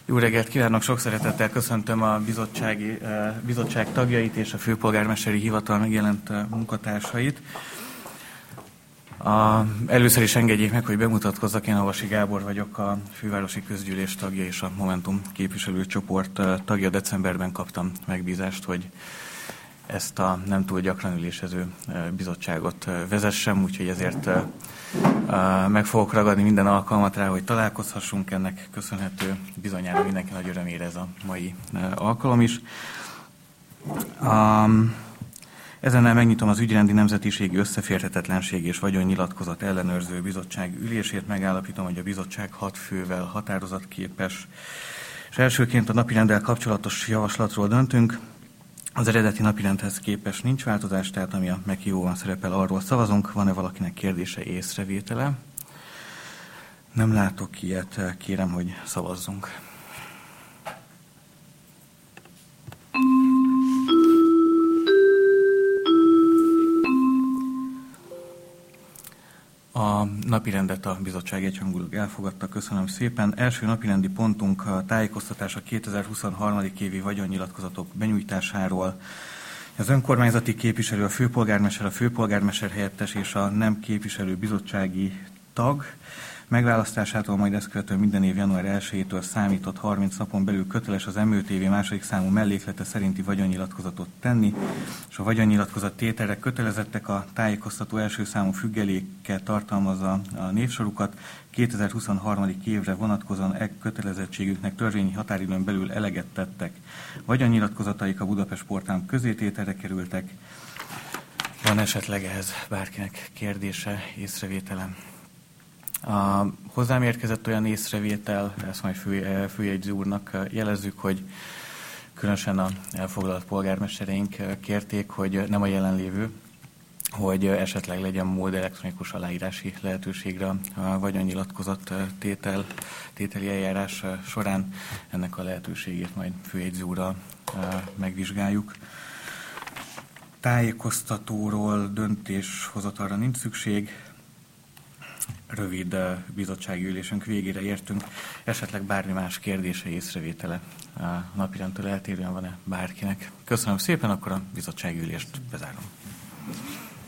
Jó reggelt kívánok, sok szeretettel köszöntöm a bizottság tagjait és a főpolgármesteri hivatal megjelent munkatársait. Először is engedjék meg, hogy bemutatkozzak, én Havasi Gábor vagyok, a fővárosi közgyűlés tagja és a Momentum képviselőcsoport tagja. Decemberben kaptam megbízást, hogy ezt a nem túl gyakran ülésező bizottságot vezessem, úgyhogy ezért meg fogok ragadni minden alkalmat rá, hogy találkozhassunk. Ennek köszönhető bizonyára mindenki nagy örömére ez a mai alkalom is. Ezennel megnyitom az ügyrendi nemzetiségi összeférhetetlenség és vagyonnyilatkozat ellenőrző bizottság ülését. Megállapítom, hogy a bizottság 6 fővel határozatképes. És elsőként a napirenddel kapcsolatos javaslatról döntünk. Az eredeti napirendhez képest nincs változás, tehát ami a meghívóban szerepel, arról szavazunk. Van-e valakinek kérdése, észrevétele? Nem látok ilyet, kérem, hogy szavazzunk. A napirendet a bizottság egyhangulag elfogadta, köszönöm szépen. Első napirendi pontunk a tájékoztatás a 2023. évi vagyonnyilatkozatok benyújtásáról. Az önkormányzati képviselő, a főpolgármester helyettes és a nem képviselő bizottsági tag megválasztásától, majd ezt követően minden év január 1-től számított 30 napon belül köteles az M5TV második számú melléklete szerinti vagyonnyilatkozatot tenni, és a vagyonnyilatkozat tételre kötelezettek a tájékoztató első számú függelékkel tartalmazza a névsorukat. 2023. évre vonatkozóan kötelezettségüknek törvényi határidőn belül eleget tettek. Vagyonnyilatkozataik a Budapest portán közétételre kerültek. Van esetleg ehhez bárkinek kérdése, észrevétele? Hozzám érkezett olyan észrevétel, ezt majd főjegyző úrnak jelezzük, hogy különösen a elfoglalt polgármestereink kérték, hogy nem a jelenlévő, hogy esetleg legyen mód elektronikus aláírási lehetőségre a vagyonnyilatkozat tételi eljárás során. Ennek a lehetőségét majd főjegyző úrral megvizsgáljuk. Tájékoztatóról döntéshozatalra nincs szükség. Rövid bizottsági ülésünk végére értünk. Esetleg bármi más kérdése, észrevétele a napirendtől eltérően van-e bárkinek? Köszönöm szépen, akkor a bizottsági ülést bezárom.